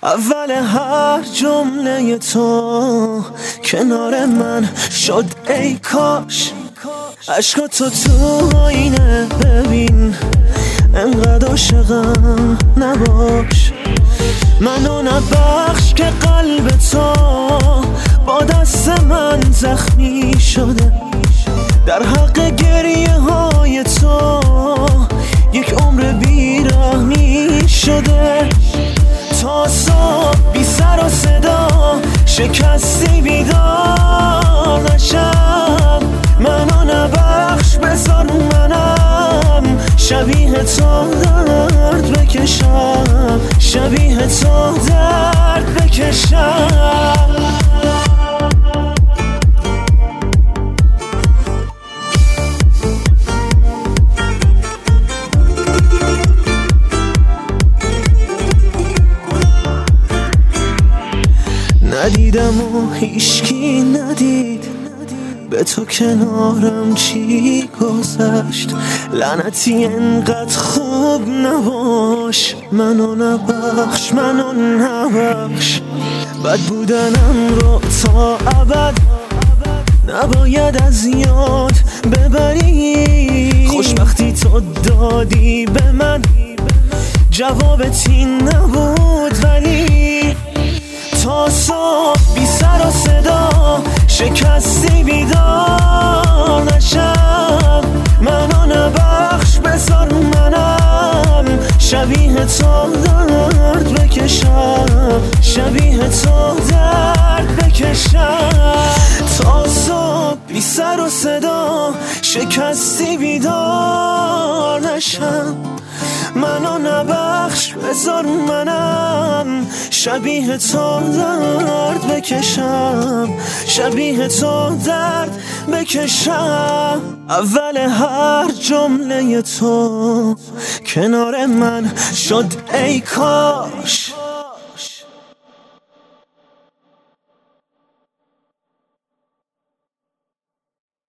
اول هر جمله تو کنار من شد ای کاش. عشق تو آینه ببین، انقدر عاشقم نباش. منو نبخش که قلب تو با دست من زخمی شده. در حق گریه های تو یک عمر بیرحمی شده. تا صبح بی سر و صدا شکستی بیدار نشم. منو نبخش بذار منم شبیه تو درد بکشم، شبیه تو درد بکشم. ندیدم و هیچکی ندید، به تو کنارم چی گذشت. لعنتی انقدر خوب نباش، منو نبخش، منو نبخش. بد بودنم رو تا ابد نباید از یاد ببری. خوشبختی تو دادی به من، جوابت این نبود ولی تا صبح بی سر و صدا شکستی بیدار نشم. منو نبخش بذار منم شبیه تو درد بکشم، شبیه تو درد بکشم. تا صبح بی سر و صدا شکستی بیدار نشم. منو نبخش بذار منم شبیه تو درد بکشم، شبیه تو درد بکشم. اول هر جمله تو کنار من شد ای کاش.